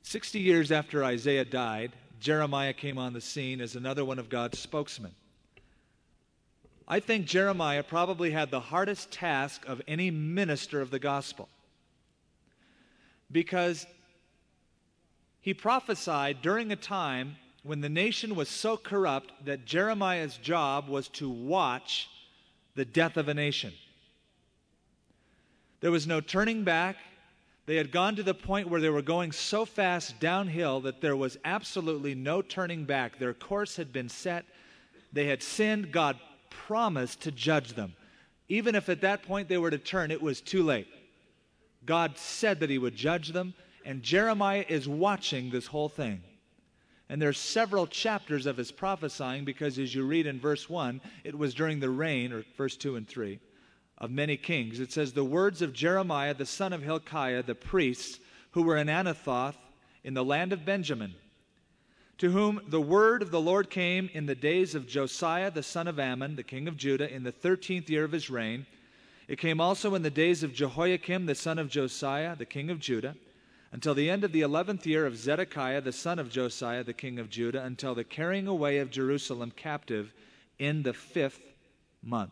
60 years after Isaiah died, Jeremiah came on the scene as another one of God's spokesmen. I think Jeremiah probably had the hardest task of any minister of the gospel, because he prophesied during a time when the nation was so corrupt that Jeremiah's job was to watch the death of a nation. There was no turning back. They had gone to the point where they were going so fast downhill that there was absolutely no turning back. Their course had been set. They had sinned. God promised to judge them. Even if at that point they were to turn, it was too late. God said that he would judge them, and Jeremiah is watching this whole thing. And there's several chapters of his prophesying, because as you read in verse 1, it was during the reign, or verse 2 and 3, of many kings. It says, the words of Jeremiah, the son of Hilkiah, the priests, who were in Anathoth, in the land of Benjamin, to whom the word of the Lord came in the days of Josiah, the son of Ammon, the king of Judah, in the 13th year of his reign. It came also in the days of Jehoiakim, the son of Josiah, the king of Judah, until the end of the 11th year of Zedekiah, the son of Josiah, the king of Judah, until the carrying away of Jerusalem captive in the 5th month.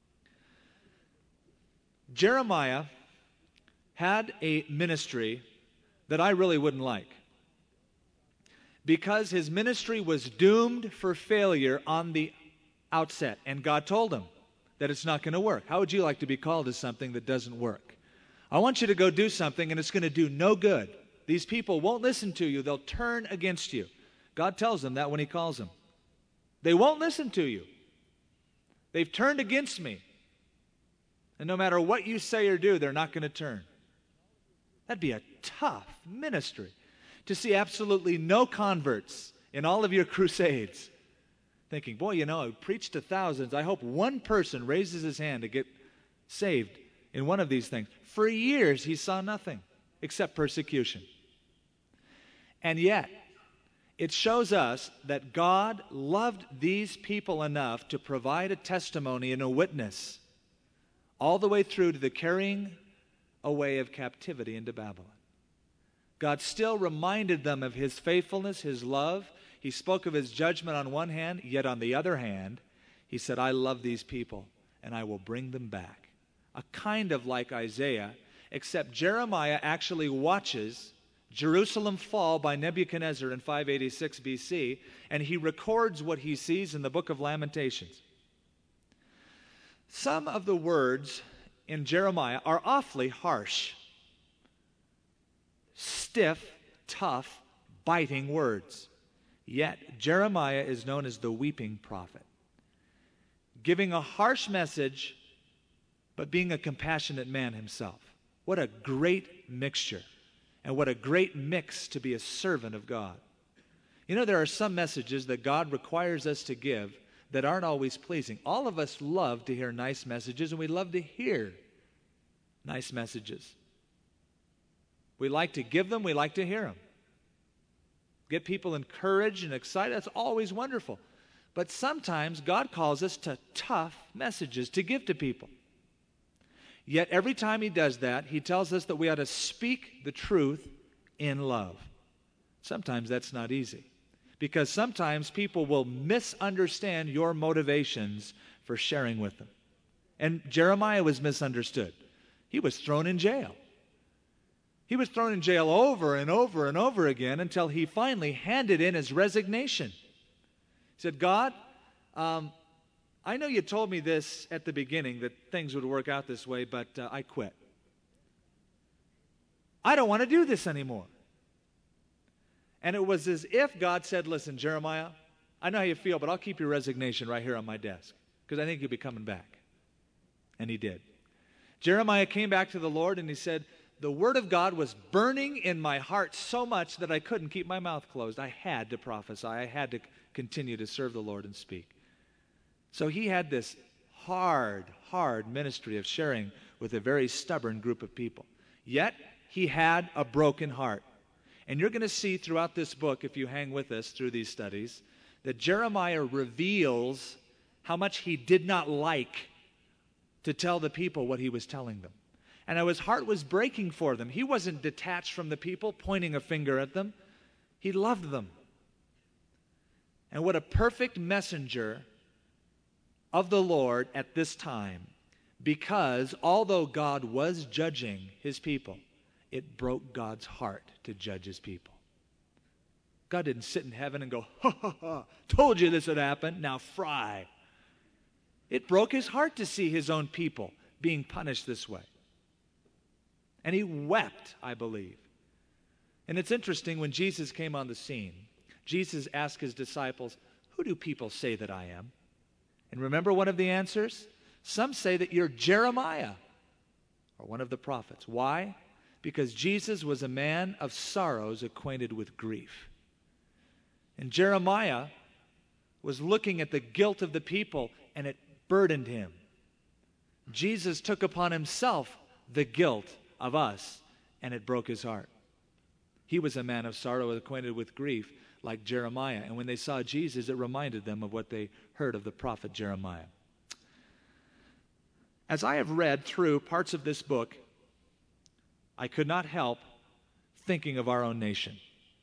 Jeremiah had a ministry that I really wouldn't like, because his ministry was doomed for failure on the outset, and God told him that it's not going to work. How would you like to be called to something that doesn't work? I want you to go do something, and it's going to do no good. These people won't listen to you. They'll turn against you. God tells them that when he calls them. They won't listen to you. They've turned against me. And no matter what you say or do, they're not going to turn. That'd be a tough ministry, to see absolutely no converts in all of your crusades. Thinking, boy, I preached to thousands. I hope one person raises his hand to get saved in one of these things. For years, he saw nothing except persecution. And yet, it shows us that God loved these people enough to provide a testimony and a witness all the way through to the carrying away of captivity into Babylon. God still reminded them of his faithfulness, his love. He spoke of his judgment on one hand, yet on the other hand, he said, I love these people, and I will bring them back. A kind of like Isaiah, except Jeremiah actually watches Jerusalem fall by Nebuchadnezzar in 586 BC, and he records what he sees in the book of Lamentations. Some of the words in Jeremiah are awfully harsh. Stiff, tough, biting words. Yet Jeremiah is known as the weeping prophet, giving a harsh message, but being a compassionate man himself. What a great mixture, and what a great mix to be a servant of God. There are some messages that God requires us to give that aren't always pleasing. All of us love to hear nice messages, and we love to hear nice messages. We like to give them, we like to hear them. Get people encouraged and excited, that's always wonderful. But sometimes God calls us to tough messages to give to people. Yet every time he does that, he tells us that we ought to speak the truth in love. Sometimes that's not easy, because sometimes people will misunderstand your motivations for sharing with them. And Jeremiah was misunderstood. He was thrown in jail. He was thrown in jail over and over and over again until he finally handed in his resignation. He said, God, I know you told me this at the beginning, that things would work out this way, but I quit. I don't want to do this anymore. And it was as if God said, listen, Jeremiah, I know how you feel, but I'll keep your resignation right here on my desk, because I think you'll be coming back. And he did. Jeremiah came back to the Lord and he said, the word of God was burning in my heart so much that I couldn't keep my mouth closed. I had to prophesy. I had to continue to serve the Lord and speak. So he had this hard ministry of sharing with a very stubborn group of people. Yet, he had a broken heart. And you're going to see throughout this book, if you hang with us through these studies, that Jeremiah reveals how much he did not like to tell the people what he was telling them. And how his heart was breaking for them. He wasn't detached from the people, pointing a finger at them. He loved them. And what a perfect messenger of the Lord at this time, because although God was judging his people, it broke God's heart to judge his people. God didn't sit in heaven and go, ha, ha, ha, told you this would happen, now fry. It broke his heart to see his own people being punished this way. And he wept, I believe. And it's interesting, when Jesus came on the scene, Jesus asked his disciples, who do people say that I am? And remember one of the answers? Some say that you're Jeremiah, or one of the prophets. Why? Because Jesus was a man of sorrows, acquainted with grief. And Jeremiah was looking at the guilt of the people, and it burdened him. Jesus took upon himself the guilt of us, and it broke his heart. He was a man of sorrow, acquainted with grief, like Jeremiah. And when they saw Jesus, it reminded them of what they heard of the prophet Jeremiah. As I have read through parts of this book, I could not help thinking of our own nation.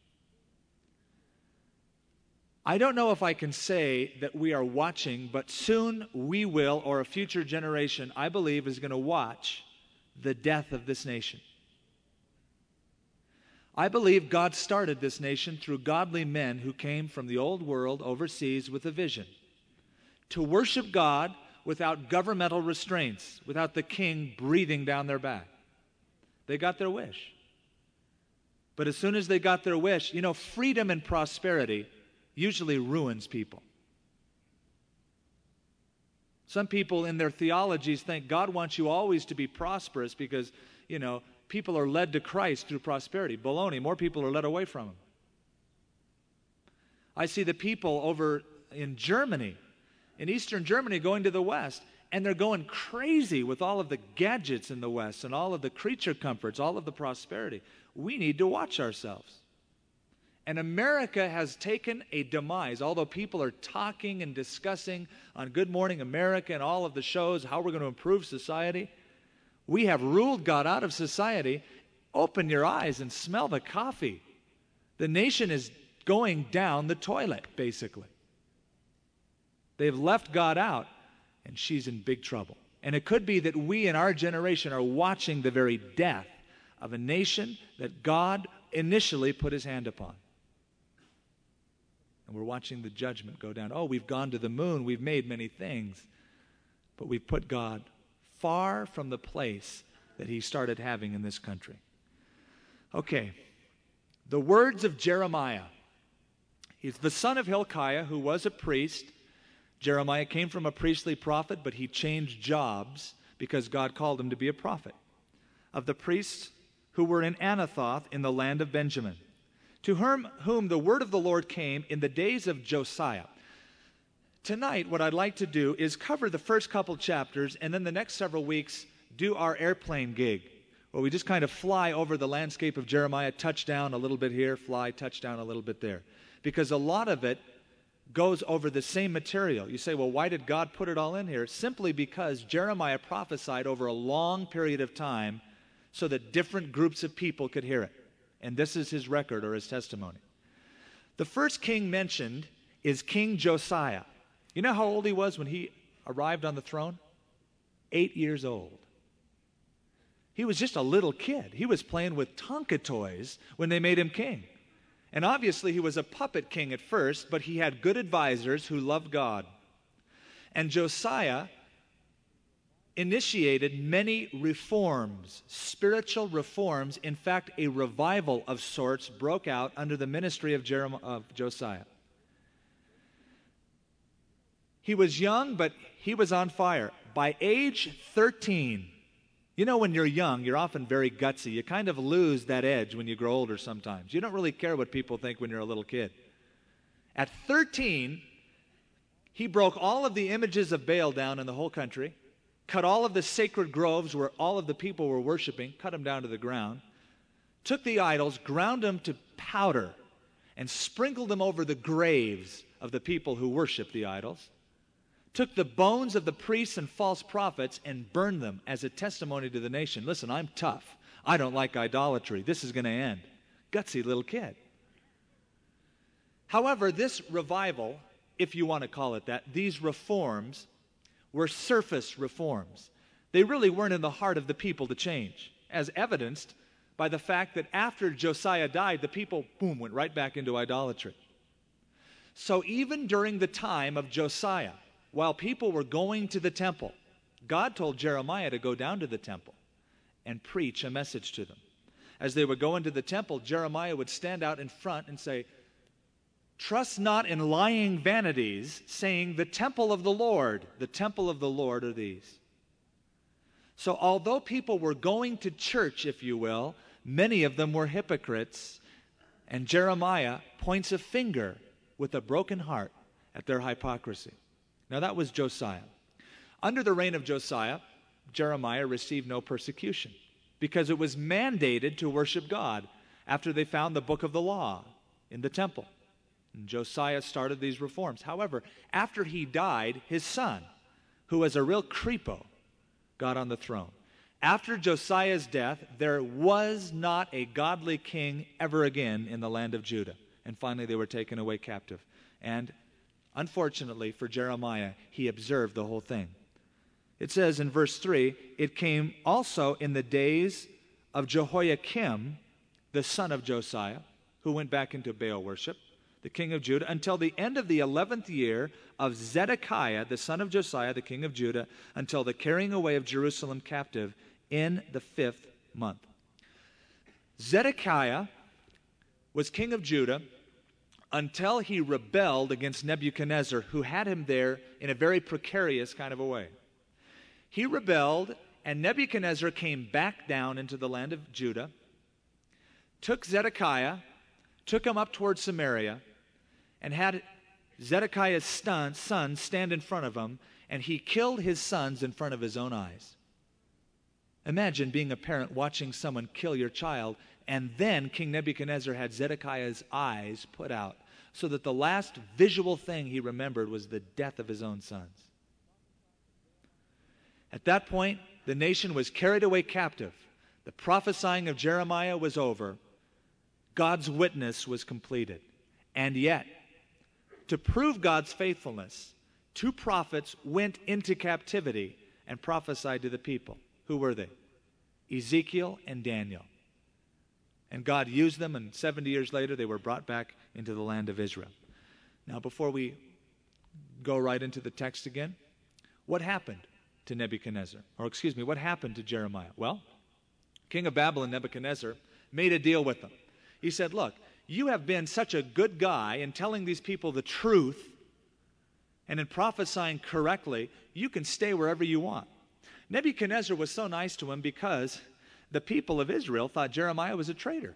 I don't know if I can say that we are watching, but soon we will, or a future generation, I believe, is going to watch the death of this nation. I believe God started this nation through godly men who came from the old world overseas with a vision to worship God without governmental restraints, without the king breathing down their back. They got their wish. But as soon as they got their wish, freedom and prosperity usually ruins people. Some people in their theologies think God wants you always to be prosperous because, people are led to Christ through prosperity. Baloney. More people are led away from him. I see the people over in Germany, in Eastern Germany, going to the West, and they're going crazy with all of the gadgets in the West and all of the creature comforts, all of the prosperity. We need to watch ourselves. And America has taken a demise. Although people are talking and discussing on Good Morning America and all of the shows how we're going to improve society, we have ruled God out of society. Open your eyes and smell the coffee. The nation is going down the toilet, basically. They've left God out, and she's in big trouble. And it could be that we in our generation are watching the very death of a nation that God initially put his hand upon. And we're watching the judgment go down. Oh, we've gone to the moon, we've made many things, but we've put God far from the place that he started having in this country. Okay, the words of Jeremiah. He's the son of Hilkiah, who was a priest. Jeremiah came from a priestly prophet, but he changed jobs because God called him to be a prophet. Of the priests who were in Anathoth in the land of Benjamin, to whom the word of the Lord came in the days of Josiah. Tonight, what I'd like to do is cover the first couple chapters, and then the next several weeks do our airplane gig, where we just kind of fly over the landscape of Jeremiah, touch down a little bit here, fly, touch down a little bit there. Because a lot of it goes over the same material. You say, well, why did God put it all in here? Simply because Jeremiah prophesied over a long period of time so that different groups of people could hear it. And this is his record or his testimony. The first king mentioned is King Josiah. You know how old he was when he arrived on the throne? 8 years old. He was just a little kid. He was playing with Tonka toys when they made him king. And obviously he was a puppet king at first, but he had good advisors who loved God. And Josiah initiated many reforms, spiritual reforms. In fact, a revival of sorts broke out under the ministry of Josiah. He was young, but he was on fire. By age 13, when you're young, you're often very gutsy. You kind of lose that edge when you grow older sometimes. You don't really care what people think when you're a little kid. At 13, he broke all of the images of Baal down in the whole country, cut all of the sacred groves where all of the people were worshiping, cut them down to the ground, took the idols, ground them to powder, and sprinkled them over the graves of the people who worshiped the idols, took the bones of the priests and false prophets and burned them as a testimony to the nation. Listen, I'm tough. I don't like idolatry. This is going to end. Gutsy little kid. However, this revival, if you want to call it that, these reforms were surface reforms. They really weren't in the heart of the people to change, as evidenced by the fact that after Josiah died, the people, boom, went right back into idolatry. So even during the time of Josiah, while people were going to the temple, God told Jeremiah to go down to the temple and preach a message to them. As they would go into the temple, Jeremiah would stand out in front and say, "Trust not in lying vanities, saying, the temple of the Lord are these." So although people were going to church, if you will, many of them were hypocrites, and Jeremiah points a finger with a broken heart at their hypocrisy. Now that was Josiah. Under the reign of Josiah, Jeremiah received no persecution because it was mandated to worship God after they found the book of the law in the temple. And Josiah started these reforms. However, after he died, his son, who was a real creepo, got on the throne. After Josiah's death, there was not a godly king ever again in the land of Judah. And finally, they were taken away captive. And unfortunately for Jeremiah, he observed the whole thing. It says in verse 3, "It came also in the days of Jehoiakim, the son of Josiah, who went back into Baal worship, the king of Judah, until the end of the 11th year of Zedekiah, the son of Josiah, the king of Judah, until the carrying away of Jerusalem captive in the 5th month." Zedekiah was king of Judah until he rebelled against Nebuchadnezzar, who had him there in a very precarious kind of a way. He rebelled, and Nebuchadnezzar came back down into the land of Judah, took Zedekiah, took him up towards Samaria, and had Zedekiah's sons stand in front of him, and he killed his sons in front of his own eyes. Imagine being a parent watching someone kill your child, and then King Nebuchadnezzar had Zedekiah's eyes put out so that the last visual thing he remembered was the death of his own sons. At that point, the nation was carried away captive. The prophesying of Jeremiah was over. God's witness was completed. And yet, to prove God's faithfulness, 2 prophets went into captivity and prophesied to the people. Who were they? Ezekiel and Daniel. And God used them, and 70 years later, they were brought back into the land of Israel. Now, before we go right into the text again, what happened to Nebuchadnezzar? What happened to Jeremiah? Well, king of Babylon, Nebuchadnezzar, made a deal with them. He said, "Look, you have been such a good guy in telling these people the truth and in prophesying correctly, you can stay wherever you want." Nebuchadnezzar was so nice to him because the people of Israel thought Jeremiah was a traitor.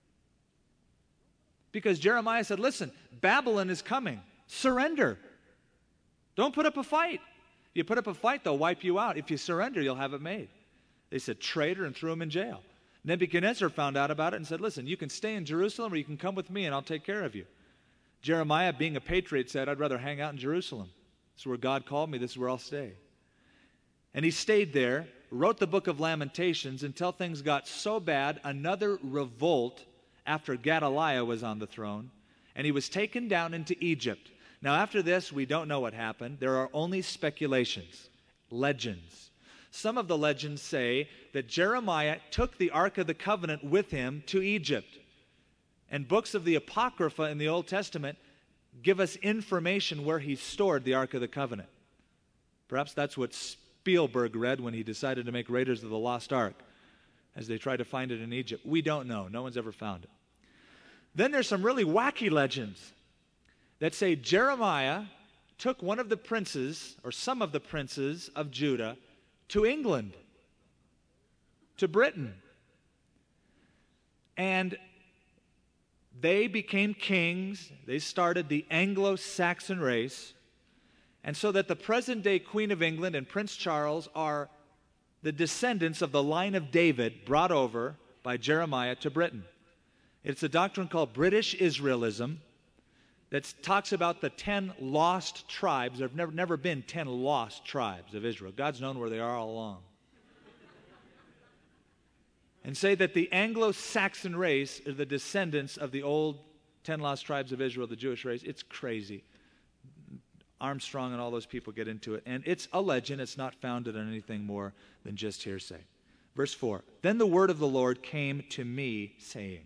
Because Jeremiah said, "Listen, Babylon is coming. Surrender. Don't put up a fight. If you put up a fight, they'll wipe you out. If you surrender, you'll have it made." They said, "Traitor," and threw him in jail. Nebuchadnezzar found out about it and said, "Listen, you can stay in Jerusalem or you can come with me and I'll take care of you." Jeremiah, being a patriot, said, "I'd rather hang out in Jerusalem. This is where God called me. This is where I'll stay." And he stayed there, wrote the book of Lamentations until things got so bad, another revolt after Gedaliah was on the throne, and he was taken down into Egypt. Now, after this, we don't know what happened. There are only speculations, legends. Some of the legends say that Jeremiah took the Ark of the Covenant with him to Egypt. And books of the Apocrypha in the Old Testament give us information where he stored the Ark of the Covenant. Perhaps that's what Spielberg read when he decided to make Raiders of the Lost Ark, as they tried to find it in Egypt. We don't know. No one's ever found it. Then there's some really wacky legends that say Jeremiah took one of the princes, or some of the princes of Judah, to England, to Britain. And they became kings. They started the Anglo-Saxon race. And so that the present-day Queen of England and Prince Charles are the descendants of the line of David brought over by Jeremiah to Britain. It's a doctrine called British Israelism that talks about the 10 lost tribes. There have never been 10 lost tribes of Israel. God's known where they are all along. And say that the Anglo-Saxon race are the descendants of the old 10 lost tribes of Israel, the Jewish race. It's crazy. Armstrong and all those people get into it. And it's a legend. It's not founded on anything more than just hearsay. Verse 4, then the word of the Lord came to me, saying,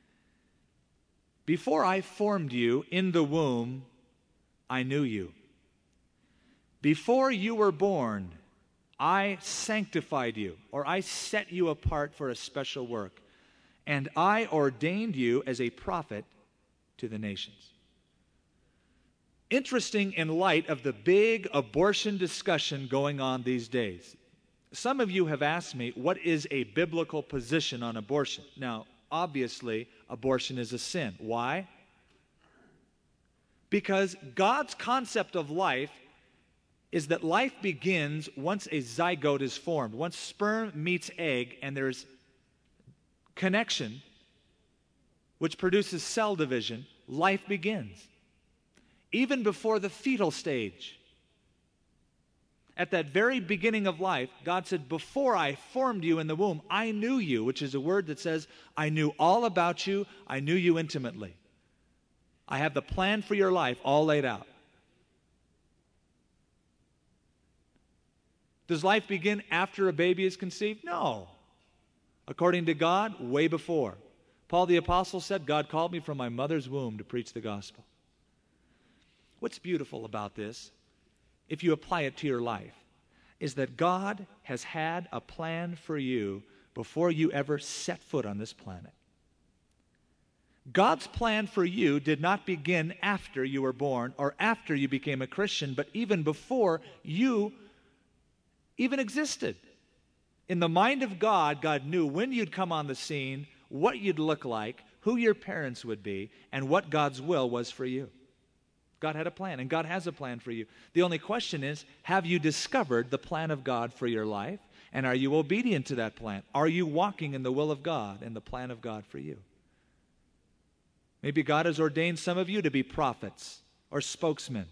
before I formed you in the womb, I knew you. Before you were born, I sanctified you, or I set you apart for a special work, and I ordained you as a prophet to the nations. Interesting in light of the big abortion discussion going on these days. Some of you have asked me, what is a biblical position on abortion? Now, obviously, abortion is a sin. Why? Because God's concept of life is that life begins once a zygote is formed, once sperm meets egg and there's connection, which produces cell division, life begins. Even before the fetal stage. At that very beginning of life, God said, before I formed you in the womb, I knew you, which is a word that says, I knew all about you, I knew you intimately. I have the plan for your life all laid out. Does life begin after a baby is conceived? No. According to God, way before. Paul the Apostle said, God called me from my mother's womb to preach the gospel. What's beautiful about this, if you apply it to your life, is that God has had a plan for you before you ever set foot on this planet. God's plan for you did not begin after you were born or after you became a Christian, but even before you even existed. In the mind of God, God knew when you'd come on the scene, what you'd look like, who your parents would be, and what God's will was for you. God had a plan, and God has a plan for you. The only question is, have you discovered the plan of God for your life? And are you obedient to that plan? Are you walking in the will of God and the plan of God for you? Maybe God has ordained some of you to be prophets or spokesmen,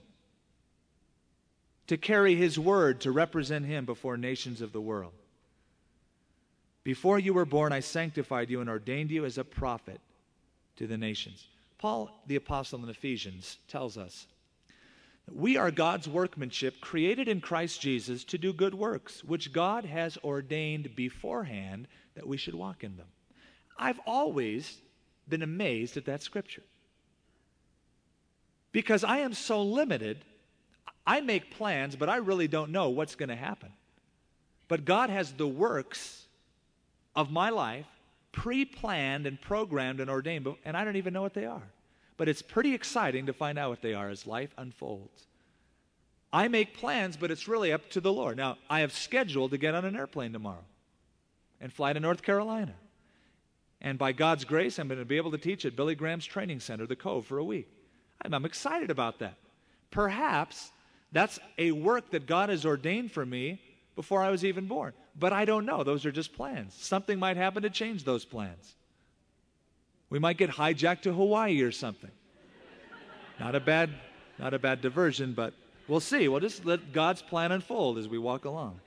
to carry His word, to represent Him before nations of the world. Before you were born, I sanctified you and ordained you as a prophet to the nations. Paul, the apostle in Ephesians, tells us that we are God's workmanship, created in Christ Jesus to do good works, which God has ordained beforehand that we should walk in them. I've always been amazed at that scripture. Because I am so limited, I make plans, but I really don't know what's going to happen. But God has the works of my life pre-planned and programmed and ordained, and I don't even know what they are. But it's pretty exciting to find out what they are as life unfolds. I make plans, but it's really up to the Lord. Now, I have scheduled to get on an airplane tomorrow and fly to North Carolina. And by God's grace, I'm going to be able to teach at Billy Graham's training center, The Cove, for a week. I'm excited about that. Perhaps that's a work that God has ordained for me before I was even born. But I don't know. Those are just plans. Something might happen to change those plans. We might get hijacked to Hawaii or something. Not a bad diversion, but we'll see. We'll just let God's plan unfold as we walk along.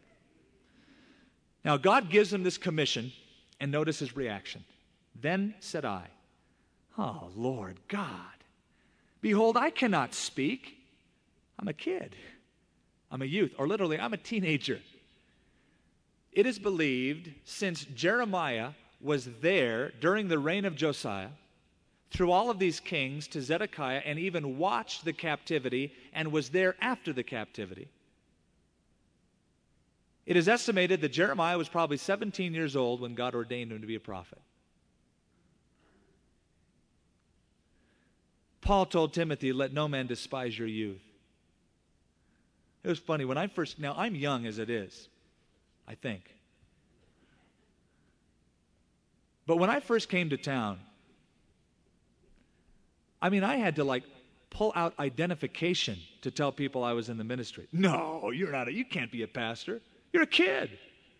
Now, God gives him this commission, and notice his reaction. Then said I, oh, Lord God, behold, I cannot speak. I'm a kid. I'm a youth, or literally, I'm a teenager. It is believed since Jeremiah was there during the reign of Josiah, through all of these kings to Zedekiah, and even watched the captivity and was there after the captivity. It is estimated that Jeremiah was probably 17 years old when God ordained him to be a prophet. Paul told Timothy, let no man despise your youth. It was funny, now I'm young as it is, I think. But when I first came to town, I had to pull out identification to tell people I was in the ministry. No, you can't be a pastor. You're a kid.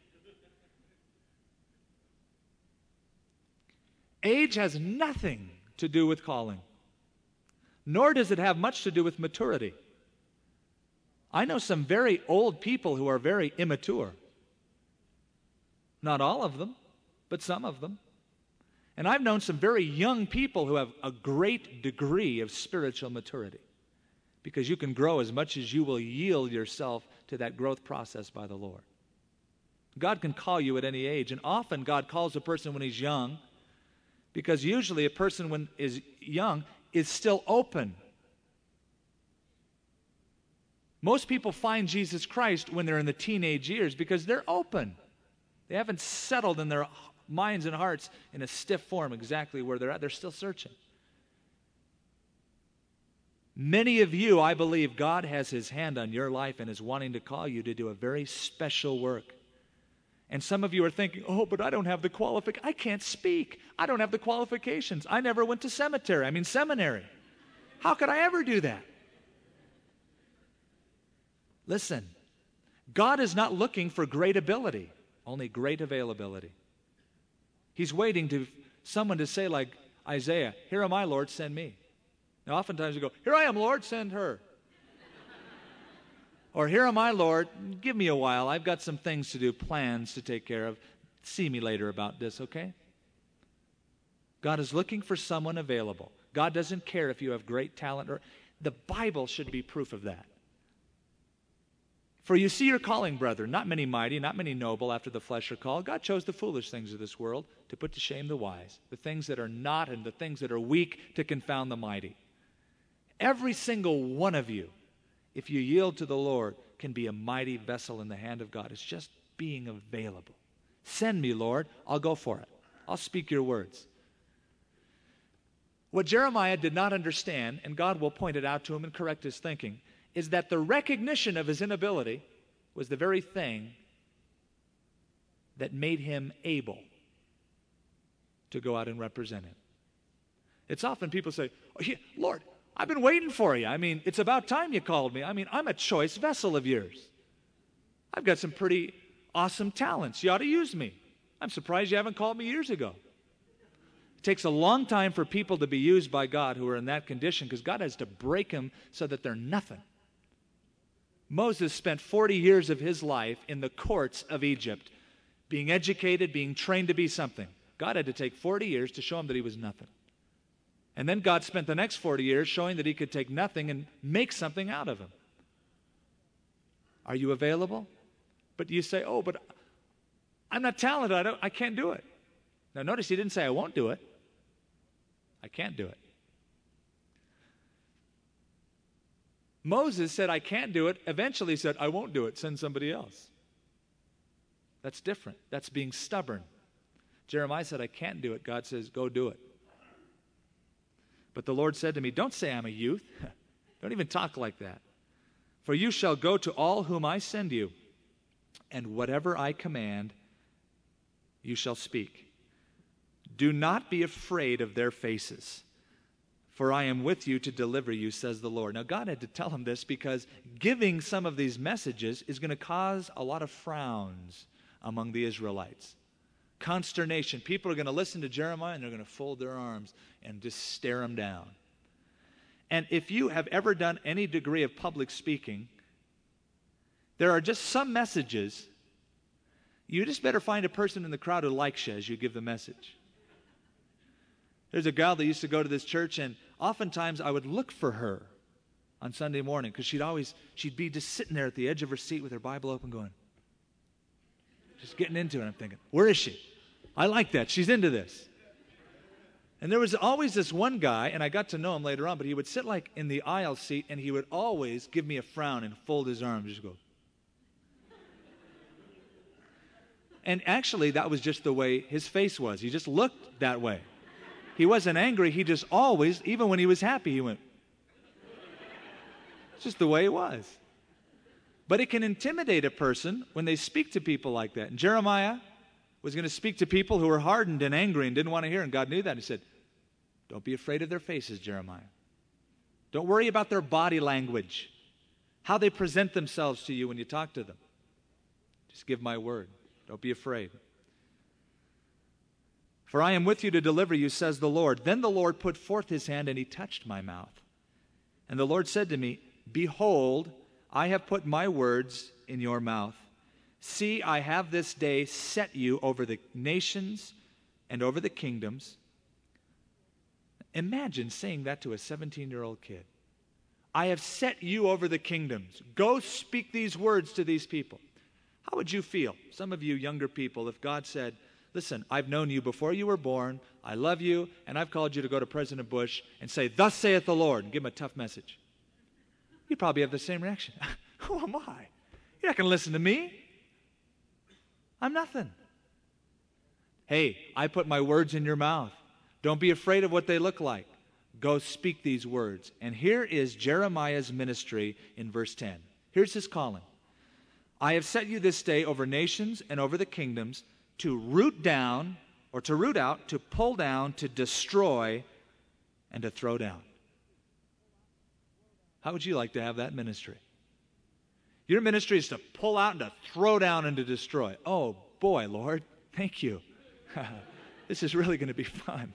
Age has nothing to do with calling, nor does it have much to do with maturity. I know some very old people who are very immature. Not all of them, but some of them. And I've known some very young people who have a great degree of spiritual maturity, because you can grow as much as you will yield yourself to that growth process by the Lord. God can call you at any age, and often God calls a person when he's young, because usually a person when is young is still open. Most people find Jesus Christ when they're in the teenage years because they're open. They haven't settled in their minds and hearts in a stiff form exactly where they're at. They're still searching. Many of you, I believe, God has his hand on your life and is wanting to call you to do a very special work. And some of you are thinking, oh, but I don't have the qualifications. I can't speak. I don't have the qualifications. I never went to seminary. How could I ever do that? Listen, God is not looking for great ability, only great availability. He's waiting to someone to say, like Isaiah, "Here am I, Lord, send me." Now, oftentimes we go, "Here I am, Lord, send her." Or, "Here am I, Lord, give me a while. I've got some things to do, plans to take care of. See me later about this, okay?" God is looking for someone available. God doesn't care if you have great talent. The Bible should be proof of that. "For you see your calling, brethren, not many mighty, not many noble after the flesh are called. God chose the foolish things of this world to put to shame the wise, the things that are not and the things that are weak to confound the mighty." Every single one of you, if you yield to the Lord, can be a mighty vessel in the hand of God. It's just being available. Send me, Lord. I'll go for it. I'll speak your words. What Jeremiah did not understand, and God will point it out to him and correct his thinking, is that the recognition of his inability was the very thing that made him able to go out and represent him. It's often people say, "Oh, yeah, Lord, I've been waiting for you. I mean, it's about time you called me. I mean, I'm a choice vessel of yours. I've got some pretty awesome talents. You ought to use me. I'm surprised you haven't called me years ago." It takes a long time for people to be used by God who are in that condition, because God has to break them so that they're nothing. Moses spent 40 years of his life in the courts of Egypt, being educated, being trained to be something. God had to take 40 years to show him that he was nothing. And then God spent the next 40 years showing that he could take nothing and make something out of him. Are you available? But you say, "Oh, but I'm not talented. I can't do it." Now notice he didn't say, "I won't do it." I can't do it. Moses said, "I can't do it." Eventually said, "I won't do it. Send somebody else." That's different. That's being stubborn. Jeremiah said, "I can't do it." God says, "Go do it." But the Lord said to me, "Don't say I'm a youth. Don't even talk like that. For you shall go to all whom I send you, and whatever I command, you shall speak. Do not be afraid of their faces, for I am with you to deliver you, says the Lord." Now, God had to tell him this because giving some of these messages is going to cause a lot of frowns among the Israelites. Consternation. People are going to listen to Jeremiah and they're going to fold their arms and just stare him down. And if you have ever done any degree of public speaking, there are just some messages. You just better find a person in the crowd who likes you as you give the message. There's a gal that used to go to this church, and oftentimes I would look for her on Sunday morning because she'd be just sitting there at the edge of her seat with her Bible open going, just getting into it. I'm thinking, where is she? I like that. She's into this. And there was always this one guy, and I got to know him later on, but he would sit like in the aisle seat, and he would always give me a frown and fold his arms, just go. And actually, that was just the way his face was. He just looked that way. He wasn't angry. He just always, even when he was happy, he went. It's just the way it was. But it can intimidate a person when they speak to people like that. And Jeremiah was going to speak to people who were hardened and angry and didn't want to hear. And God knew that. He said, "Don't be afraid of their faces, Jeremiah. Don't worry about their body language, how they present themselves to you when you talk to them. Just give my word. Don't be afraid. For I am with you to deliver you, says the Lord." Then the Lord put forth his hand and he touched my mouth. And the Lord said to me, "Behold, I have put my words in your mouth. See, I have this day set you over the nations and over the kingdoms Imagine saying that to a 17-year-old kid. I have set you over the kingdoms. Go speak these words to these people. How would you feel, some of you younger people, if God said, listen, I've known you before you were born, I love you, and I've called you to go to President Bush and say, thus saith the Lord, and give him a tough message? You'd probably have the same reaction. Who am I? You're not going to listen to me. I'm nothing. Hey, I put my words in your mouth. Don't be afraid of what they look like. Go speak these words. And here is Jeremiah's ministry in verse 10. Here's his calling. I have set you this day over nations and over the kingdoms to root down, or to root out, to pull down, to destroy, and to throw down. How would you like to have that ministry? Your ministry is to pull out and to throw down and to destroy. Oh boy, Lord, thank you. This is really going to be fun.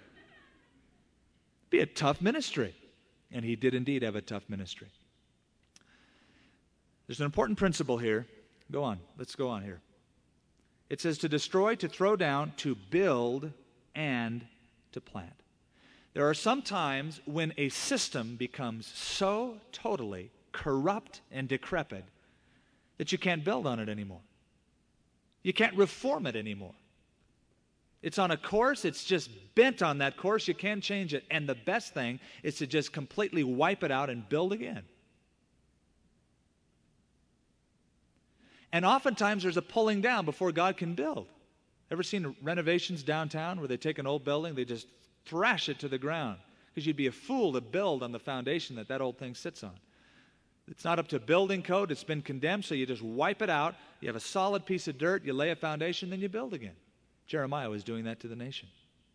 Be a tough ministry. And he did indeed have a tough ministry. There's an important principle here. Go on. Let's go on here. It says to destroy, to throw down, to build, and to plant. There are some times when a system becomes so totally corrupt and decrepit that you can't build on it anymore. You can't reform it anymore. It's on a course, it's just bent on that course, you can't change it. And the best thing is to just completely wipe it out and build again. And oftentimes there's a pulling down before God can build. Ever seen renovations downtown where they take an old building, they just thrash it to the ground? Because you'd be a fool to build on the foundation that old thing sits on. It's not up to building code, it's been condemned, so you just wipe it out. You have a solid piece of dirt, you lay a foundation, then you build again. Jeremiah was doing that to the nation.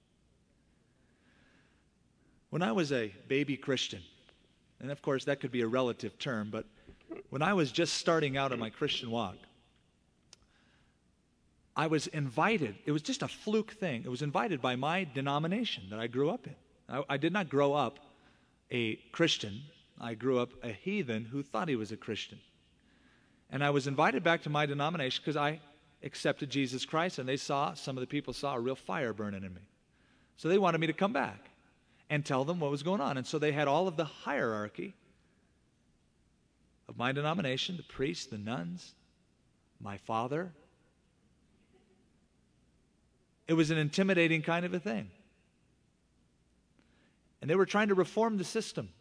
When I was a baby Christian, and of course that could be a relative term, but when I was just starting out on my Christian walk, I was invited. It was just a fluke thing. It was invited by my denomination that I grew up in. I did not grow up a Christian. I grew up a heathen who thought he was a Christian. And I was invited back to my denomination because I accepted Jesus Christ, and some of the people saw a real fire burning in me. So they wanted me to come back and tell them what was going on. And so they had all of the hierarchy of my denomination, the priests, the nuns, my father. It was an intimidating kind of a thing. And they were trying to reform the system.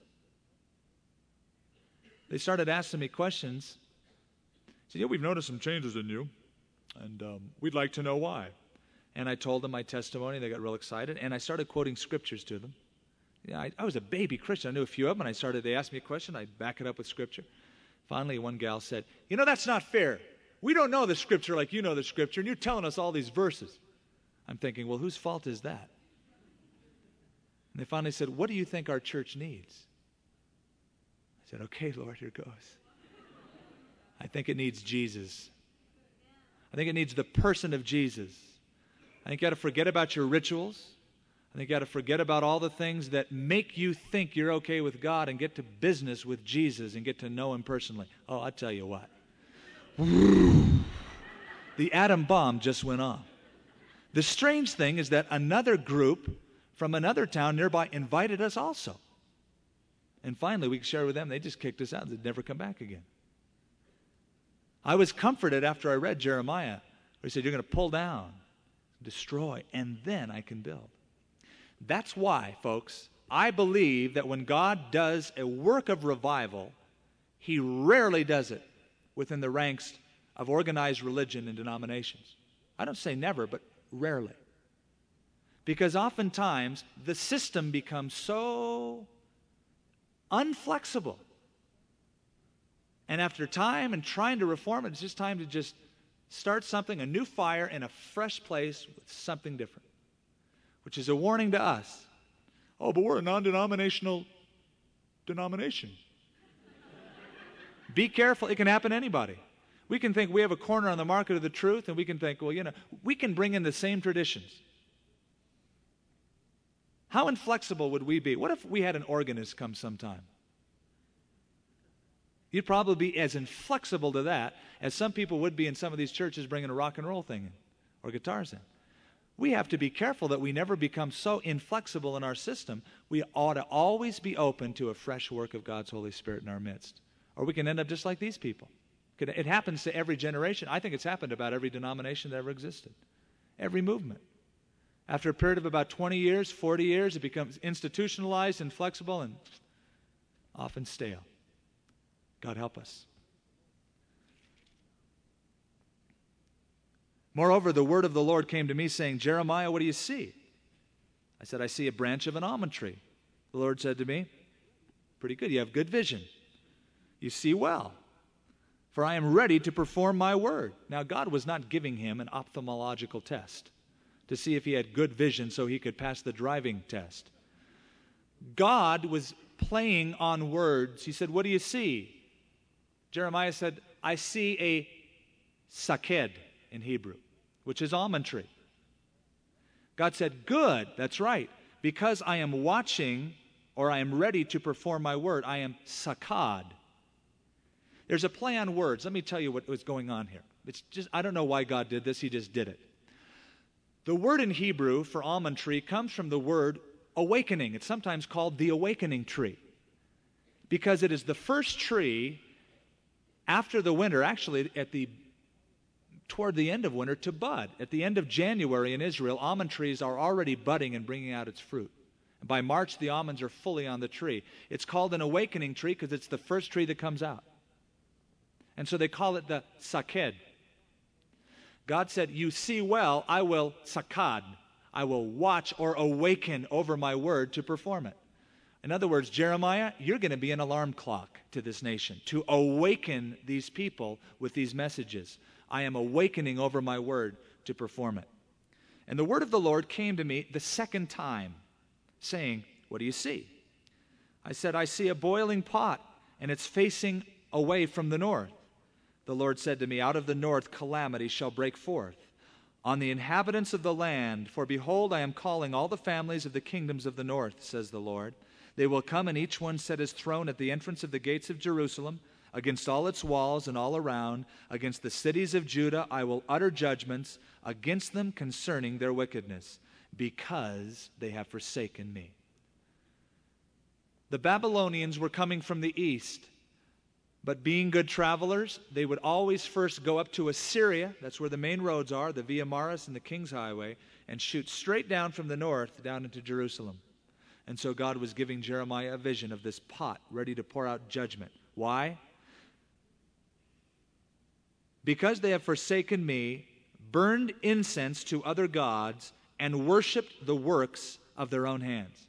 They started asking me questions. They said, we've noticed some changes in you, and we'd like to know why. And I told them my testimony. They got real excited, and I started quoting scriptures to them. I was a baby Christian. I knew a few of them, and they asked me a question. I'd back it up with scripture. Finally, one gal said, that's not fair. We don't know the scripture like you know the scripture, and you're telling us all these verses. I'm thinking, well, whose fault is that? And they finally said, what do you think our church needs? I said, okay, Lord, here goes. I think it needs Jesus. I think it needs the person of Jesus. I think you got to forget about your rituals. I think you got to forget about all the things that make you think you're okay with God and get to business with Jesus and get to know Him personally. Oh, I'll tell you what. The atom bomb just went off. The strange thing is that another group from another town nearby invited us also. And finally, we shared with them. They just kicked us out. They'd never come back again. I was comforted after I read Jeremiah, where he said, you're going to pull down, destroy, and then I can build. That's why, folks, I believe that when God does a work of revival, He rarely does it within the ranks of organized religion and denominations. I don't say never, but rarely. Because oftentimes, the system becomes so unflexible. And after time and trying to reform it, it's just time to just start something, a new fire in a fresh place with something different. Which is a warning to us. Oh, but we're a non-denominational denomination. Be careful. It can happen to anybody. We can think we have a corner on the market of the truth, and we can think, well, we can bring in the same traditions. How inflexible would we be? What if we had an organist come sometime? You'd probably be as inflexible to that as some people would be in some of these churches bringing a rock and roll thing in, or guitars in. We have to be careful that we never become so inflexible in our system. We ought to always be open to a fresh work of God's Holy Spirit in our midst. Or we can end up just like these people. It happens to every generation. I think it's happened to about every denomination that ever existed. Every movement. After a period of about 20 years, 40 years, it becomes institutionalized, inflexible, and often stale. God help us. Moreover, the word of the Lord came to me saying, Jeremiah, what do you see? I said, I see a branch of an almond tree. The Lord said to me, pretty good. You have good vision. You see well. For I am ready to perform my word. Now, God was not giving him an ophthalmological test to see if he had good vision so he could pass the driving test. God was playing on words. He said, what do you see? Jeremiah said, I see a saked in Hebrew, which is almond tree. God said, good, that's right. Because I am watching, or I am ready to perform my word, I am sakad. There's a play on words. Let me tell you what was going on here. It's just, I don't know why God did this. He just did it. The word in Hebrew for almond tree comes from the word awakening. It's sometimes called the awakening tree because it is the first tree after the winter, actually toward the end of winter, to bud. At the end of January in Israel, almond trees are already budding and bringing out its fruit. And by March, the almonds are fully on the tree. It's called an awakening tree because it's the first tree that comes out. And so they call it the saked. God said, you see well, I will sakad. I will watch or awaken over my word to perform it. In other words, Jeremiah, you're going to be an alarm clock to this nation, to awaken these people with these messages. I am awakening over my word to perform it. And the word of the Lord came to me the second time, saying, what do you see? I said, I see a boiling pot, and it's facing away from the north. The Lord said to me, out of the north calamity shall break forth on the inhabitants of the land. For behold, I am calling all the families of the kingdoms of the north, says the Lord. They will come, and each one set his throne at the entrance of the gates of Jerusalem, against all its walls and all around, against the cities of Judah. I will utter judgments against them concerning their wickedness, because they have forsaken me. The Babylonians were coming from the east. But being good travelers, they would always first go up to Assyria, that's where the main roads are, the Via Maris and the King's Highway, and shoot straight down from the north down into Jerusalem. And so God was giving Jeremiah a vision of this pot ready to pour out judgment. Why? Because they have forsaken me, burned incense to other gods, and worshiped the works of their own hands.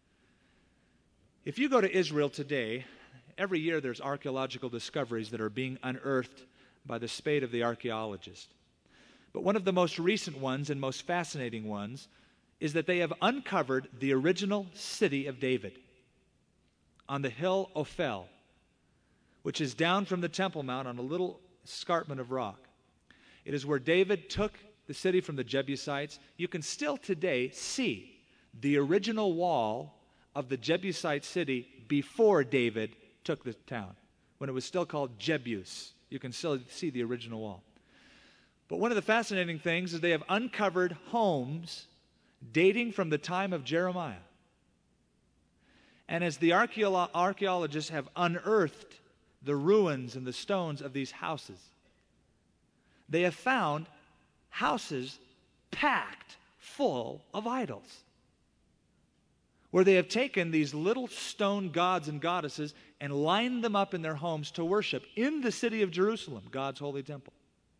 If you go to Israel today, every year there's archaeological discoveries that are being unearthed by the spade of the archaeologist. But one of the most recent ones and most fascinating ones is that they have uncovered the original city of David on the hill Ophel, which is down from the Temple Mount on a little escarpment of rock. It is where David took the city from the Jebusites. You can still today see the original wall of the Jebusite city before David took the town, when it was still called Jebus. You can still see the original wall. But one of the fascinating things is they have uncovered homes dating from the time of Jeremiah. And as the archaeologists have unearthed the ruins and the stones of these houses, they have found houses packed full of idols, where they have taken these little stone gods and goddesses and lined them up in their homes to worship in the city of Jerusalem, God's holy temple.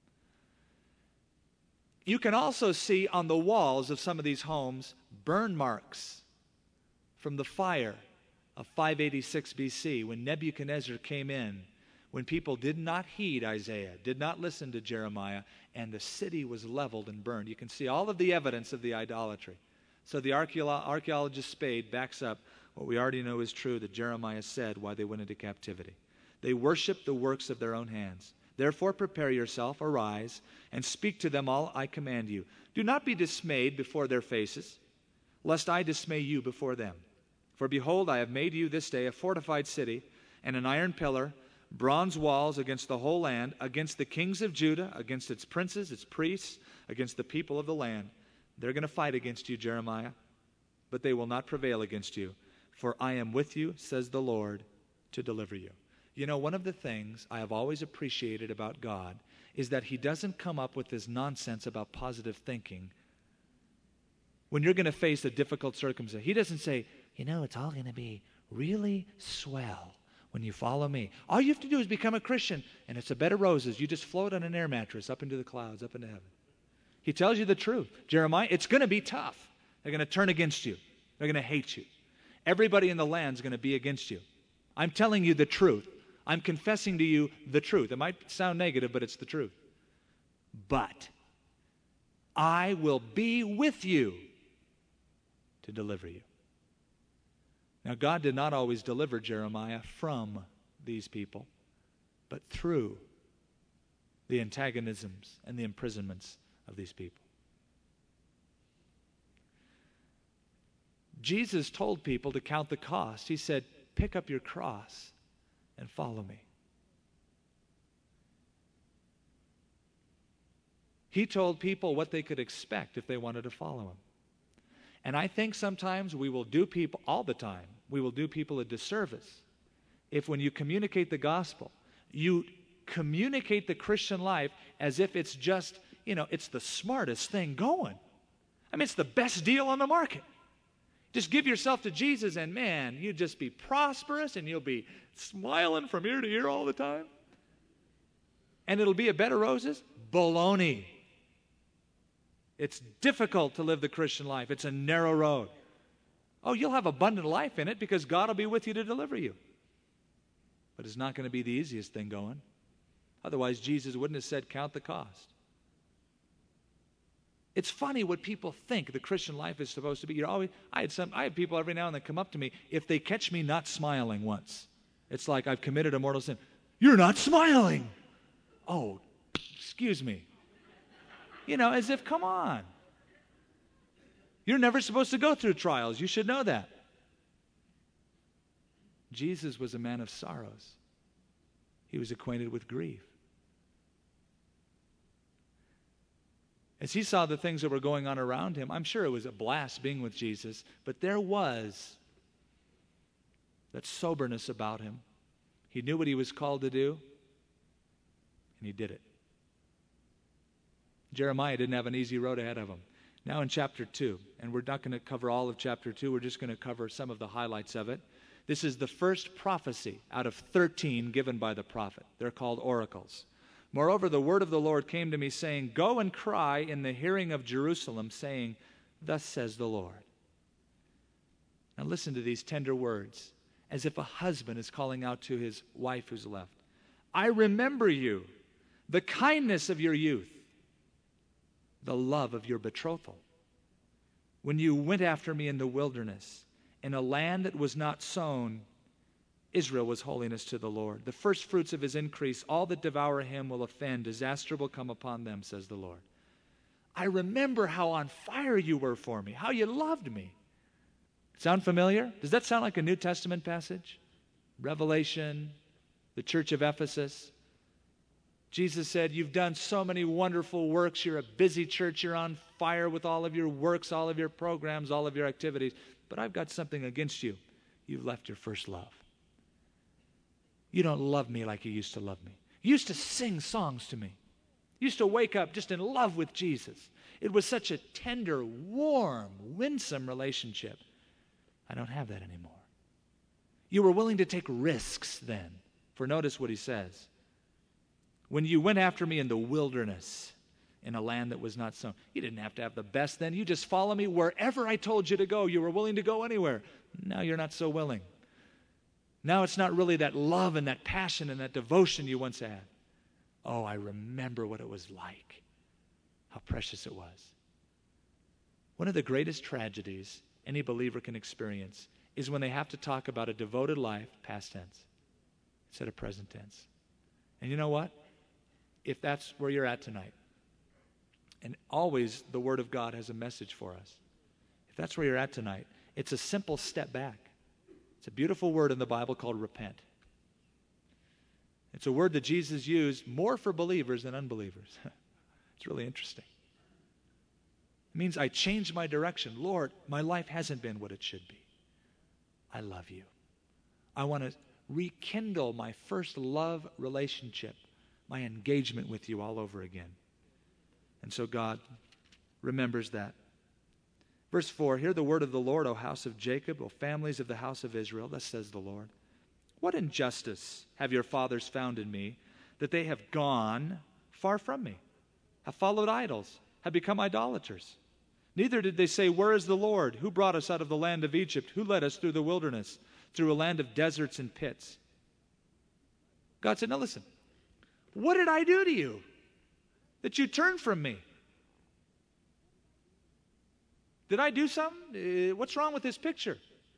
You can also see on the walls of some of these homes burn marks from the fire of 586 BC, when Nebuchadnezzar came in, when people did not heed Isaiah, did not listen to Jeremiah, and the city was leveled and burned. You can see all of the evidence of the idolatry. So the archaeologist Spade backs up what we already know is true, that Jeremiah said why they went into captivity. They worship the works of their own hands. Therefore prepare yourself, arise, and speak to them all I command you. Do not be dismayed before their faces, lest I dismay you before them. For behold, I have made you this day a fortified city, and an iron pillar, bronze walls against the whole land, against the kings of Judah, against its princes, its priests, against the people of the land. They're going to fight against you, Jeremiah, but they will not prevail against you. For I am with you, says the Lord, to deliver you. You know, one of the things I have always appreciated about God is that He doesn't come up with this nonsense about positive thinking when you're going to face a difficult circumstance. He doesn't say, you know, it's all going to be really swell when you follow me. All you have to do is become a Christian, and it's a bed of roses. You just float on an air mattress up into the clouds, up into heaven. He tells you the truth. Jeremiah, it's going to be tough. They're going to turn against you. They're going to hate you. Everybody in the land is going to be against you. I'm telling you the truth. I'm confessing to you the truth. It might sound negative, but it's the truth. But I will be with you to deliver you. Now, God did not always deliver Jeremiah from these people, but through the antagonisms and the imprisonments of these people. Jesus told people to count the cost. He said, pick up your cross and follow me. He told people what they could expect if they wanted to follow him. And I think sometimes we will do people, all the time, we will do people a disservice if when you communicate the gospel, you communicate the Christian life as if it's just, you know, it's the smartest thing going. I mean, it's the best deal on the market. Just give yourself to Jesus and man, you'll just be prosperous and you'll be smiling from ear to ear all the time. And it'll be a bed of roses? Baloney. It's difficult to live the Christian life. It's a narrow road. Oh, you'll have abundant life in it because God will be with you to deliver you. But it's not going to be the easiest thing going. Otherwise, Jesus wouldn't have said, count the cost. It's funny what people think the Christian life is supposed to be. I have people every now and then come up to me, if they catch me not smiling once, it's like I've committed a mortal sin. You're not smiling. Oh, excuse me. You know, as if, come on. You're never supposed to go through trials. You should know that. Jesus was a man of sorrows. He was acquainted with grief. As he saw the things that were going on around him, I'm sure it was a blast being with Jesus, but there was that soberness about him. He knew what he was called to do, and he did it. Jeremiah didn't have an easy road ahead of him. Now in chapter 2, and we're not going to cover all of chapter 2, we're just going to cover some of the highlights of it. This is the first prophecy out of 13 given by the prophet. They're called oracles. Moreover, the word of the Lord came to me, saying, go and cry in the hearing of Jerusalem, saying, thus says the Lord. Now listen to these tender words, as if a husband is calling out to his wife who's left. I remember you, the kindness of your youth, the love of your betrothal, when you went after me in the wilderness, in a land that was not sown. Israel was holiness to the Lord. The first fruits of his increase, all that devour him will offend. Disaster will come upon them, says the Lord. I remember how on fire you were for me, how you loved me. Sound familiar? Does that sound like a New Testament passage? Revelation, the church of Ephesus. Jesus said, you've done so many wonderful works. You're a busy church. You're on fire with all of your works, all of your programs, all of your activities. But I've got something against you. You've left your first love. You don't love me like you used to love me. You used to sing songs to me. You used to wake up just in love with Jesus. It was such a tender, warm, winsome relationship. I don't have that anymore. You were willing to take risks then. For notice what he says. When you went after me in the wilderness, in a land that was not sown. You didn't have to have the best then. You just follow me wherever I told you to go. You were willing to go anywhere. Now you're not so willing. Now it's not really that love and that passion and that devotion you once had. Oh, I remember what it was like. How precious it was. One of the greatest tragedies any believer can experience is when they have to talk about a devoted life, past tense, instead of present tense. And you know what? If that's where you're at tonight, and always the Word of God has a message for us. If that's where you're at tonight, it's a simple step back. It's a beautiful word in the Bible called repent. It's a word that Jesus used more for believers than unbelievers. It's really interesting. It means I changed my direction. Lord, my life hasn't been what it should be. I love you. I want to rekindle my first love relationship, my engagement with you all over again. And so God remembers that. Verse 4, hear the word of the Lord, O house of Jacob, O families of the house of Israel. Thus says the Lord. What injustice have your fathers found in me, that they have gone far from me, have followed idols, have become idolaters? Neither did they say, where is the Lord? Who brought us out of the land of Egypt? Who led us through the wilderness, through a land of deserts and pits? God said, now listen, what did I do to you that you turned from me? Did I do something? What's wrong with this picture?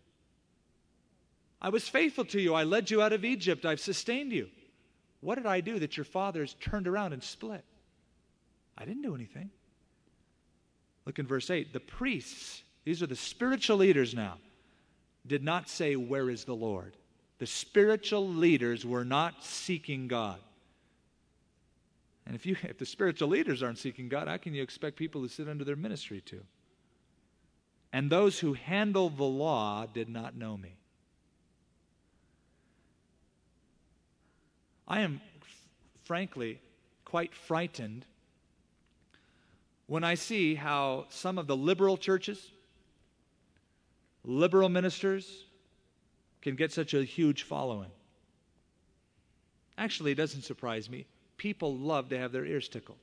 I was faithful to you. I led you out of Egypt. I've sustained you. What did I do that your fathers turned around and split? I didn't do anything. Look in verse 8. The priests, these are the spiritual leaders now, did not say, where is the Lord? The spiritual leaders were not seeking God. And if the spiritual leaders aren't seeking God, how can you expect people who sit under their ministry to? And those who handle the law did not know me. I am, frankly, quite frightened when I see how some of the liberal churches, liberal ministers, can get such a huge following. Actually, it doesn't surprise me. People love to have their ears tickled.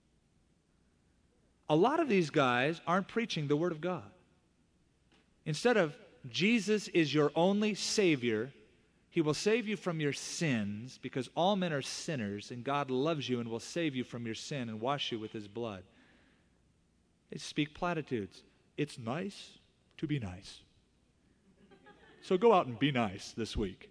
A lot of these guys aren't preaching the Word of God. Instead of, Jesus is your only Savior, He will save you from your sins, because all men are sinners, and God loves you and will save you from your sin and wash you with His blood. They speak platitudes. It's nice to be nice. So go out and be nice this week.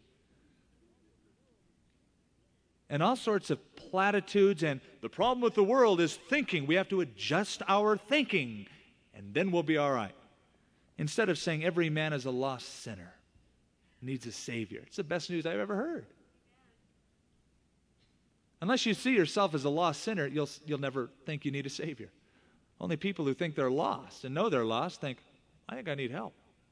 And all sorts of platitudes, and the problem with the world is thinking. We have to adjust our thinking, and then we'll be all right. Instead of saying every man is a lost sinner, needs a Savior. It's the best news I've ever heard. Unless you see yourself as a lost sinner, you'll never think you need a Savior. Only people who think they're lost and know they're lost think, I think I need help.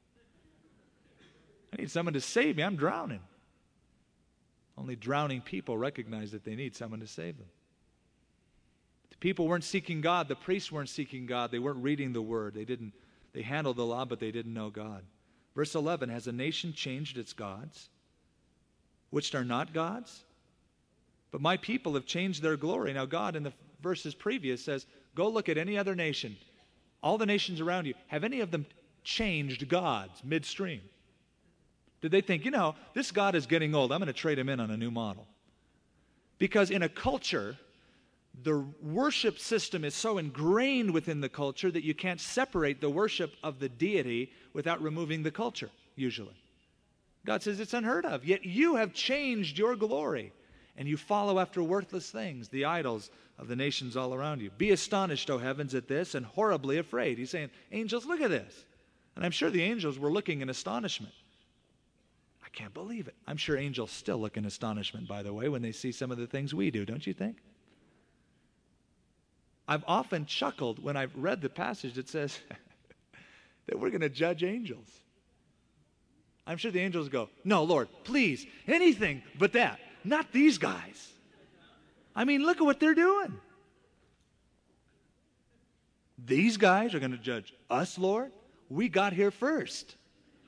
I need someone to save me. I'm drowning. Only drowning people recognize that they need someone to save them. The people weren't seeking God. The priests weren't seeking God. They weren't reading the Word. They handled the law, but they didn't know God. Verse 11, has a nation changed its gods, which are not gods? But my people have changed their glory. Now God in the verses previous says, go look at any other nation. All the nations around you, have any of them changed gods midstream? Did they think, this God is getting old, I'm going to trade him in on a new model? Because in a culture, the worship system is so ingrained within the culture that you can't separate the worship of the deity without removing the culture, usually. God says it's unheard of. Yet you have changed your glory, and you follow after worthless things, the idols of the nations all around you. Be astonished, O heavens, at this, and horribly afraid. He's saying, angels, look at this. And I'm sure the angels were looking in astonishment. I can't believe it. I'm sure angels still look in astonishment, by the way, when they see some of the things we do, don't you think? I've often chuckled when I've read the passage that says that we're going to judge angels. I'm sure the angels go, no, Lord, please, anything but that. Not these guys. I mean, look at what they're doing. These guys are going to judge us, Lord? We got here first.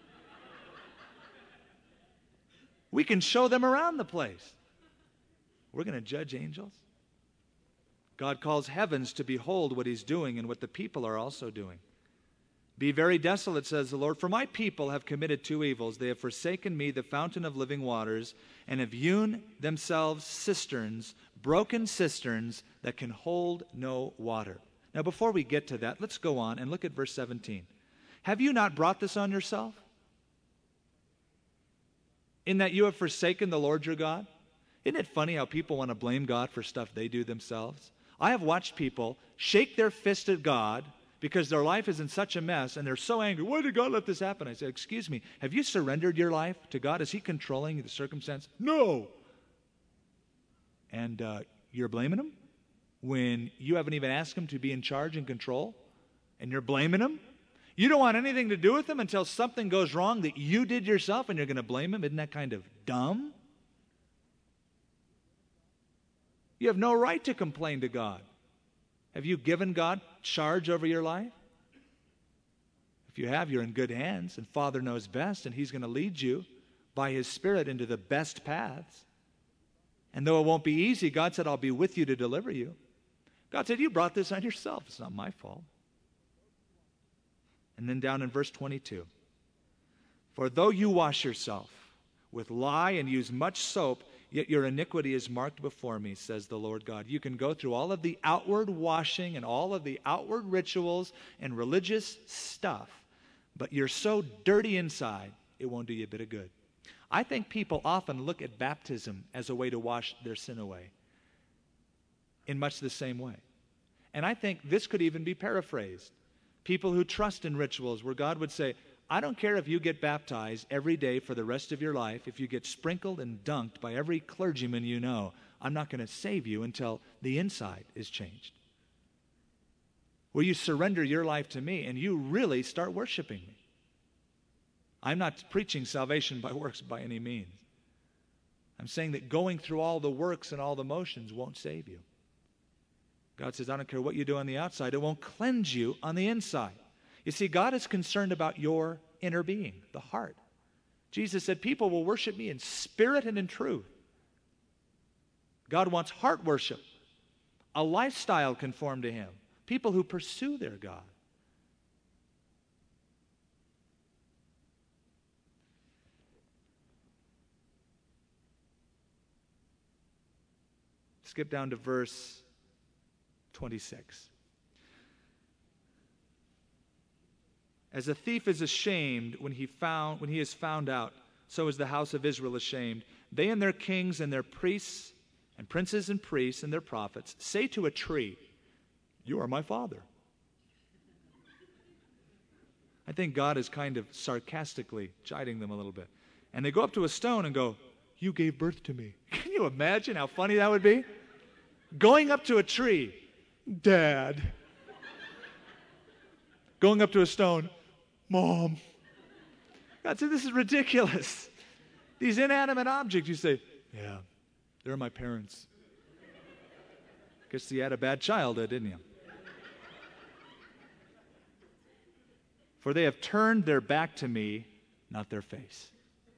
We can show them around the place. We're going to judge angels? God calls heavens to behold what he's doing and what the people are also doing. Be very desolate, says the Lord, for my people have committed two evils. They have forsaken me, the fountain of living waters, and have hewn themselves cisterns, broken cisterns that can hold no water. Now, before we get to that, let's go on and look at verse 17. Have you not brought this on yourself? In that you have forsaken the Lord your God? Isn't it funny how people want to blame God for stuff they do themselves? I have watched people shake their fist at God because their life is in such a mess and they're so angry. Why did God let this happen? I said, excuse me, have you surrendered your life to God? Is he controlling the circumstance? No. And you're blaming him when you haven't even asked him to be in charge and control? and you're blaming him? You don't want anything to do with him until something goes wrong that you did yourself and you're going to blame him? Isn't that kind of dumb? You have no right to complain to God. Have you given God charge over your life? If you have, you're in good hands, and Father knows best, and He's going to lead you by His Spirit into the best paths. And though it won't be easy, God said, I'll be with you to deliver you. God said, you brought this on yourself. It's not my fault. And then down in verse 22, for though you wash yourself with lye and use much soap, yet your iniquity is marked before me, says the Lord God. You can go through all of the outward washing and all of the outward rituals and religious stuff, but you're so dirty inside, it won't do you a bit of good. I think people often look at baptism as a way to wash their sin away in much the same way. And I think this could even be paraphrased. People who trust in rituals where God would say, I don't care if you get baptized every day for the rest of your life, if you get sprinkled and dunked by every clergyman you know, I'm not going to save you until the inside is changed. Where you surrender your life to me and you really start worshiping me. I'm not preaching salvation by works by any means. I'm saying that going through all the works and all the motions won't save you. God says, I don't care what you do on the outside, it won't cleanse you on the inside. You see, God is concerned about your inner being, the heart. Jesus said, people will worship me in spirit and in truth. God wants heart worship, a lifestyle conformed to Him, people who pursue their God. Skip down to verse 26. As a thief is ashamed when he is found out, so is the house of Israel ashamed. They and their kings and their priests and princes and priests and their prophets say to a tree, you are my father. I think God is kind of sarcastically chiding them a little bit. And they go up to a stone and go, you gave birth to me. Can you imagine how funny that would be? Going up to a tree, Dad. Going up to a stone, Mom. God said, this is ridiculous. These inanimate objects, you say, yeah, they're my parents. Guess you had a bad childhood, didn't you? For they have turned their back to me, not their face.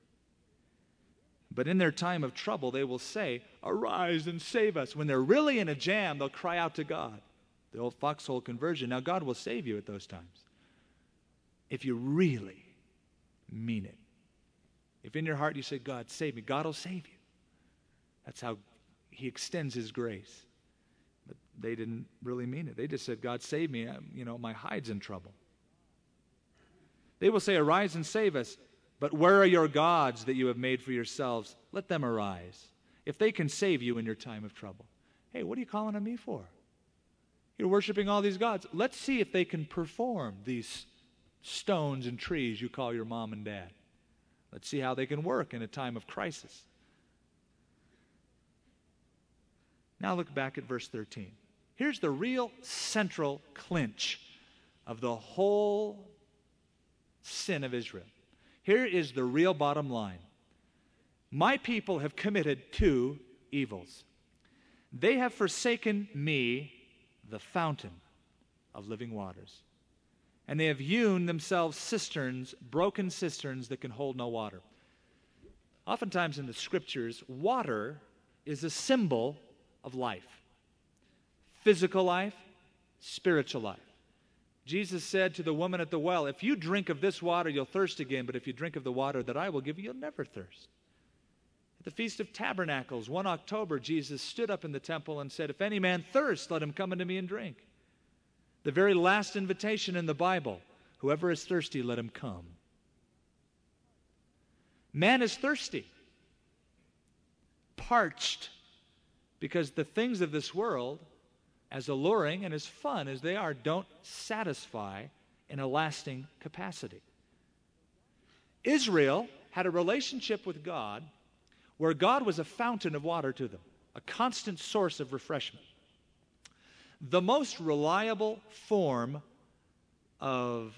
But in their time of trouble, they will say, arise and save us. When they're really in a jam, they'll cry out to God. The old foxhole conversion. Now, God will save you at those times. If you really mean it. If in your heart you say, God, save me, God will save you. That's how He extends His grace. But they didn't really mean it. They just said, God, save me. My hide's in trouble. They will say, arise and save us. But where are your gods that you have made for yourselves? Let them arise. If they can save you in your time of trouble. Hey, what are you calling on me for? You're worshiping all these gods. Let's see if they can perform these stones and trees you call your mom and dad. Let's see how they can work in a time of crisis. Now look back at verse 13. Here's the real central clinch of the whole sin of Israel. Here is the real bottom line. My people have committed two evils. They have forsaken me, the fountain of living waters. And they have hewn themselves cisterns, broken cisterns that can hold no water. Oftentimes in the scriptures, water is a symbol of life. Physical life, spiritual life. Jesus said to the woman at the well, if you drink of this water, you'll thirst again, but if you drink of the water that I will give you, you'll never thirst. At the Feast of Tabernacles, 1 October, Jesus stood up in the temple and said, if any man thirst, let him come unto me and drink. The very last invitation in the Bible, whoever is thirsty, let him come. Man is thirsty, parched, because the things of this world, as alluring and as fun as they are, don't satisfy in a lasting capacity. Israel had a relationship with God where God was a fountain of water to them, a constant source of refreshment. The most reliable form of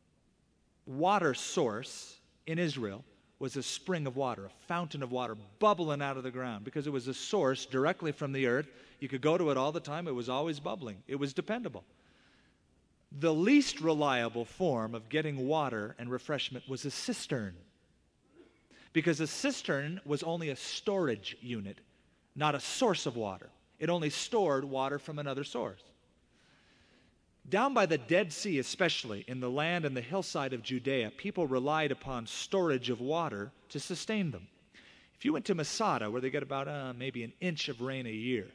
water source in Israel was a spring of water, a fountain of water bubbling out of the ground, because it was a source directly from the earth. You could go to it all the time. It was always bubbling. It was dependable. The least reliable form of getting water and refreshment was a cistern, because a cistern was only a storage unit, not a source of water. It only stored water from another source. Down by the Dead Sea, especially in the land and the hillside of Judea, people relied upon storage of water to sustain them. If you went to Masada, where they get about maybe an inch of rain a year,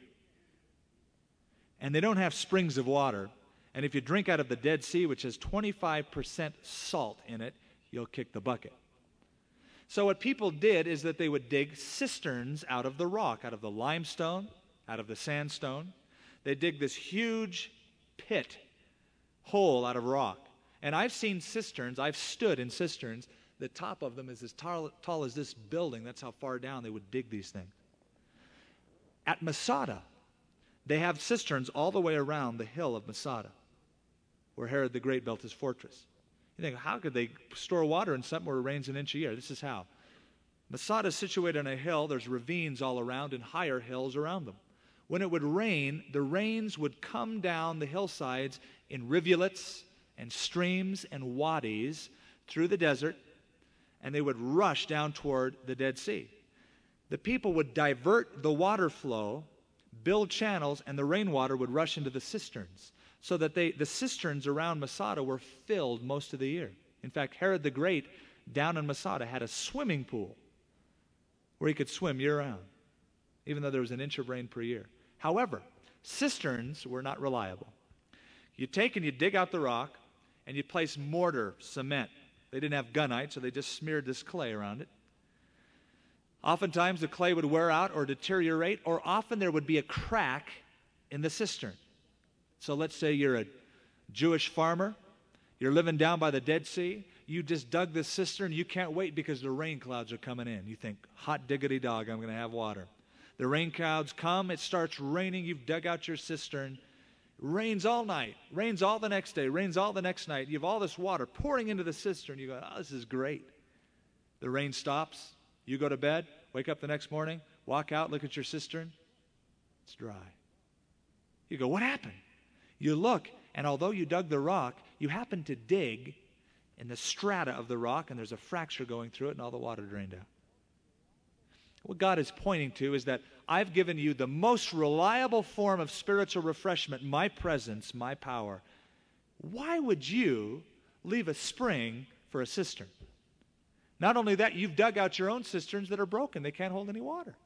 and they don't have springs of water, and if you drink out of the Dead Sea, which has 25% salt in it, you'll kick the bucket. So what people did is that they would dig cisterns out of the rock, out of the limestone, out of the sandstone. They dig this huge pit hole out of rock. And I've seen cisterns, I've stood in cisterns, the top of them is as tall as this building. That's how far down they would dig these things. At Masada, they have cisterns all the way around the hill of Masada, where Herod the Great built his fortress. You think, how could they store water in something where it rains an inch a year? This is how. Masada is situated on a hill. There's ravines all around and higher hills around them. When it would rain, the rains would come down the hillsides in rivulets and streams and wadis through the desert, and they would rush down toward the Dead Sea. The people would divert the water flow, build channels, and the rainwater would rush into the cisterns, so that the cisterns around Masada were filled most of the year. In fact, Herod the Great down in Masada had a swimming pool where he could swim year-round, even though there was an inch of rain per year. However, cisterns were not reliable. You take and you dig out the rock, and you place mortar, cement. They didn't have gunite, so they just smeared this clay around it. Oftentimes the clay would wear out or deteriorate, or often there would be a crack in the cistern. So let's say you're a Jewish farmer, you're living down by the Dead Sea, you just dug this cistern, you can't wait because the rain clouds are coming in. You think, hot diggity dog, I'm going to have water. The rain clouds come, it starts raining, you've dug out your cistern. Rains all night, rains all the next day, rains all the next night. You have all this water pouring into the cistern. You go, oh, this is great. The rain stops, you go to bed, wake up the next morning, walk out, look at your cistern. It's dry. You go, what happened? You look, and although you dug the rock, you happen to dig in the strata of the rock, and there's a fracture going through it, and all the water drained out. What God is pointing to is that I've given you the most reliable form of spiritual refreshment, my presence, my power. Why would you leave a spring for a cistern? Not only that, you've dug out your own cisterns that are broken. They can't hold any water.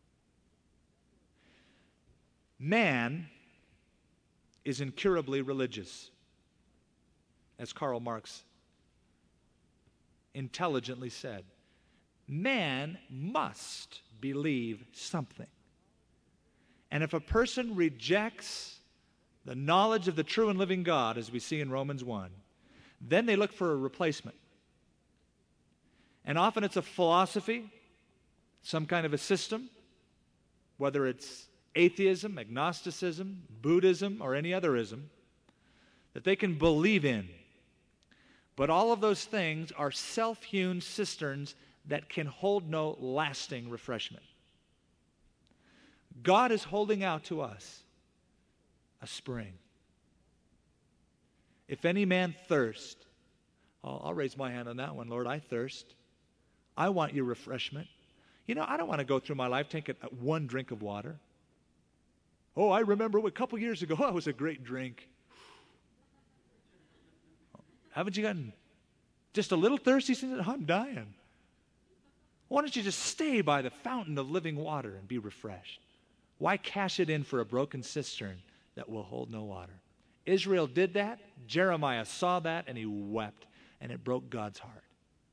Man is incurably religious, as Karl Marx intelligently said. Man must believe something. And if a person rejects the knowledge of the true and living God, as we see in Romans 1, then they look for a replacement. And often it's a philosophy, some kind of a system, whether it's atheism, agnosticism, Buddhism, or any other ism, that they can believe in. But all of those things are self-hewn cisterns that can hold no lasting refreshment. God is holding out to us a spring. If any man thirst, I'll raise my hand on that one, Lord, I thirst. I want your refreshment. You know, I don't want to go through my life taking one drink of water. Oh, I remember a couple years ago, that was a great drink. Haven't you gotten just a little thirsty since I'm dying? Why don't you just stay by the fountain of living water and be refreshed? Why cash it in for a broken cistern that will hold no water? Israel did that. Jeremiah saw that and he wept, and it broke God's heart.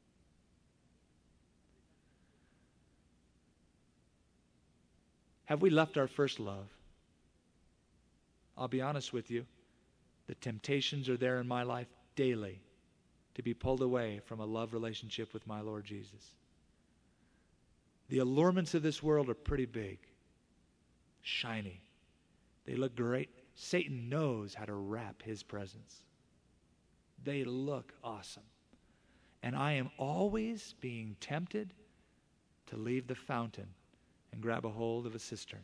Have we left our first love? I'll be honest with you. The temptations are there in my life daily to be pulled away from a love relationship with my Lord Jesus. The allurements of this world are pretty big, shiny. They look great. Satan knows how to wrap his presence. They look awesome. And I am always being tempted to leave the fountain and grab a hold of a cistern.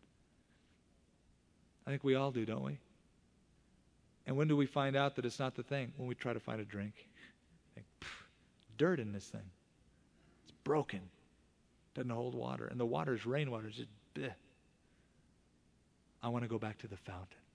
I think we all do, don't we? And when do we find out that it's not the thing? When we try to find a drink. Think, dirt in this thing. It's broken. Doesn't hold water. And the water is rainwater. It's just bleh. I want to go back to the fountain.